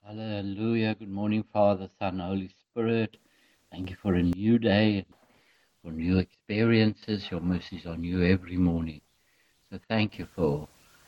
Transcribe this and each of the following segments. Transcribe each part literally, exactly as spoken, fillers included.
Hallelujah. Good morning, Father, Son, Holy Spirit. Thank you for a new day, for new experiences. Your mercies are new every morning. So thank you for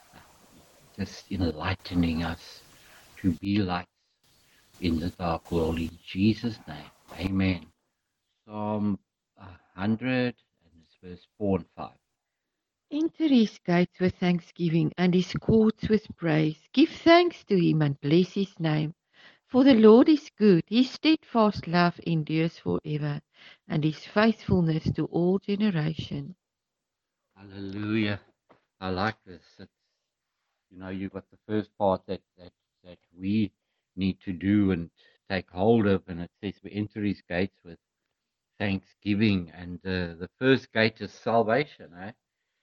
just enlightening us to be lights in the dark world. In Jesus' name, amen. Psalm one hundred, and it's verse four and five. Enter his gates with thanksgiving and his courts with praise. Give thanks to him and bless his name. For the Lord is good, his steadfast love endures forever, and his faithfulness to all generations. Hallelujah. I like this. It's, you know, you've got the first part that, that, that we need to do and take hold of, and it says we enter his gates with thanksgiving, and uh, the first gate is salvation, eh?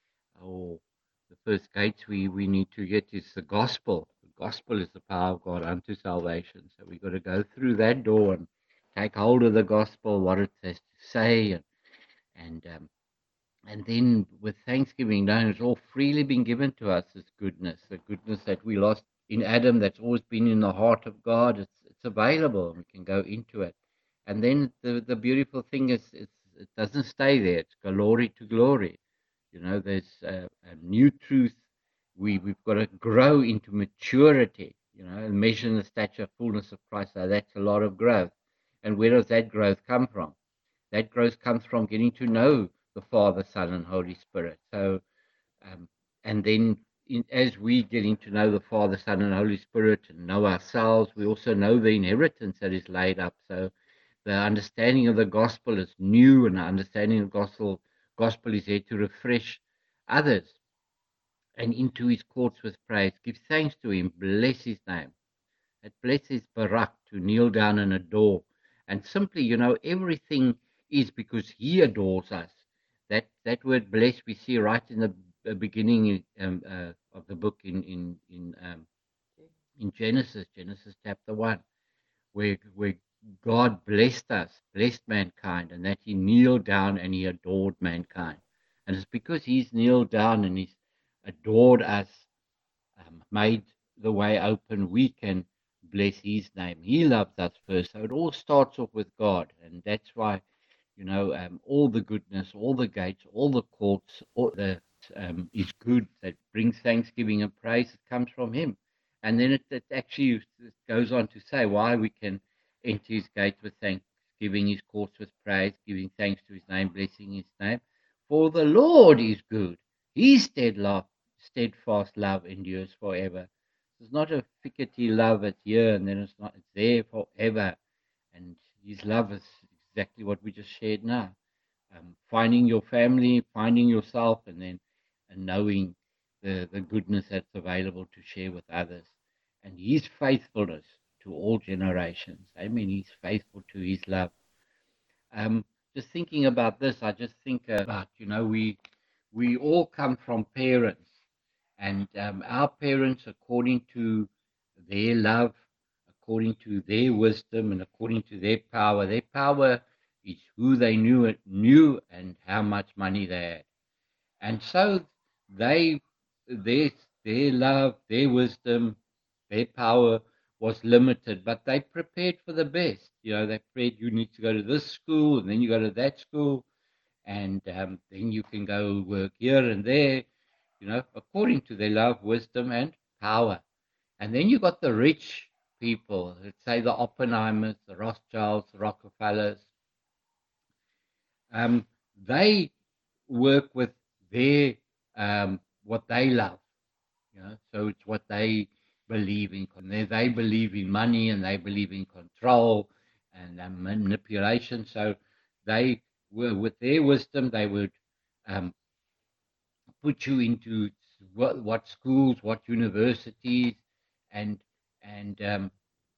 Or the first gate we, we need to get is the gospel. The gospel is the power of God unto salvation. So we've got to go through that door and take hold of the gospel, what it has to say, and and um, and then with thanksgiving, knowing it's all freely been given to us, this goodness, the goodness that we lost in Adam, that's always been in the heart of God. It's it's available, and we can go into it. And then the the beautiful thing is, it's, it doesn't stay there. It's glory to glory. You know, there's a, a new truth. We we've got to grow into maturity. You know, and measure in the stature, fullness of Christ. So that's a lot of growth. And where does that growth come from? That growth comes from getting to know the Father, Son, and Holy Spirit. So, um, and then in, as we getting to know the Father, Son, and Holy Spirit and know ourselves, we also know the inheritance that is laid up. So, the understanding of the gospel is new, and the understanding of the gospel gospel is there to refresh others. And into his courts with praise, give thanks to him, bless his name. It blesses Barak to kneel down and adore. And simply, you know, everything is because he adores us. That that word bless we see right in the uh, beginning um, uh, of the book in in in um, in Genesis, Genesis chapter one, where where God blessed us, blessed mankind, and that he kneeled down and he adored mankind. And it's because he's kneeled down and he's adored us, um, made the way open, we can bless his name. He loves us first. So it all starts off with God. And that's why, you know, um, all the goodness, all the gates, all the courts, all that um, is good, that brings thanksgiving and praise, it comes from him. And then it, it actually it goes on to say why we can enter his gates with thanksgiving, his courts with praise, giving thanks to his name, blessing his name. For the Lord is good. His steadfast steadfast love endures forever. It's not a fickety love at here and then it's not, it's there forever. And his love is exactly what we just shared now. Um, finding your family, finding yourself, and then and knowing the, the goodness that's available to share with others. And his faithfulness to all generations. Amen. He's faithful to his love. Um, just thinking about this, I just think about, you know, we we all come from parents, and um, our parents, according to their love, according to their wisdom, and according to their power, their power is who they knew knew and how much money they had, and so they their their love, their wisdom, their power was limited, but they prepared for the best. You know, they prepared, you need to go to this school, and then you go to that school, and um, then you can go work here and there, you know, according to their love, wisdom, and power. And then you got the rich people, let's say the Oppenheimers, the Rothschilds, the Rockefellers. Um, they work with their um, what they love, you know. So it's what they believe in. They, they believe in money and they believe in control and um, manipulation. So they were with their wisdom. They would um, put you into what, what schools, what universities, and and um,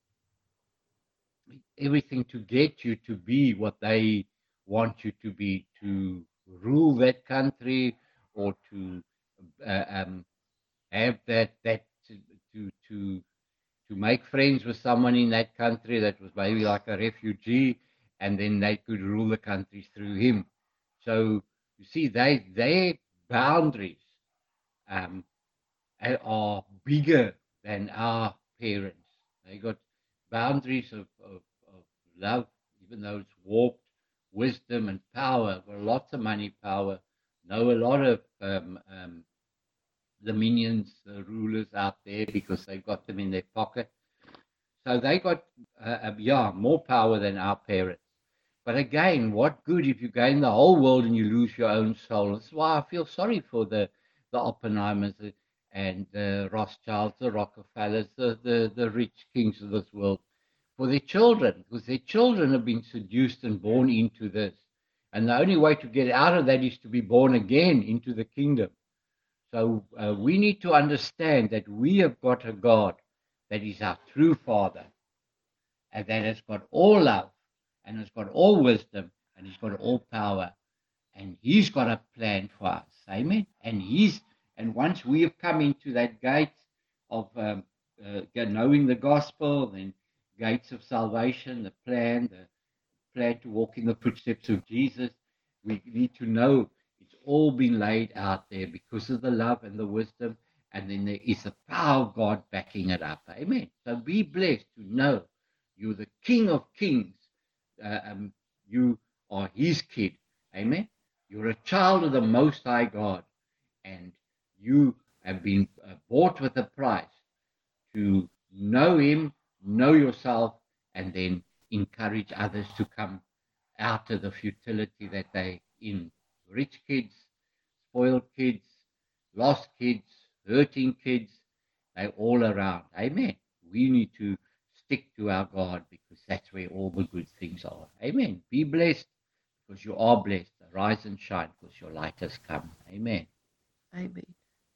everything to get you to be what they want you to be, to rule that country, or to uh, um, have that that to to to to make friends with someone in that country that was maybe like a refugee, and then they could rule the country through him. So you see, they their boundaries um, are bigger than our parents. They got boundaries of, of, of love, even though it's warped, wisdom and power. Got lots of money, power. Know a lot of um, um, the minions, the rulers out there because they got them in their pocket. So they got, uh, uh, yeah, more power than our parents. But again, what good if you gain the whole world and you lose your own soul? That's why I feel sorry for the, the Oppenheimers and the Rothschilds, the Rockefellers, the, the, the rich kings of this world, for their children, because their children have been seduced and born into this. And the only way to get out of that is to be born again into the kingdom. So uh, we need to understand that we have got a God that is our true Father, and that has got all love, and has got all wisdom, and he's got all power, and he's got a plan for us. Amen. And he's and once we have come into that gate of um, uh, knowing the gospel, then gates of salvation, the plan, the plan to walk in the footsteps of Jesus, we need to know it's all been laid out there because of the love and the wisdom, and then there is the power of God backing it up. Amen. So be blessed to know you're the King of Kings. Uh, um, you are his kid. Amen. You're a child of the Most High God, and you have been uh, bought with a price to know him, know yourself, and then encourage others to come out of the futility that they in. Rich kids, spoiled kids, lost kids, hurting kids, they're all around. Amen. We need to stick to our God because that's where all the good things are. Amen. Be blessed because you are blessed. Arise and shine because your light has come. Amen. Amen.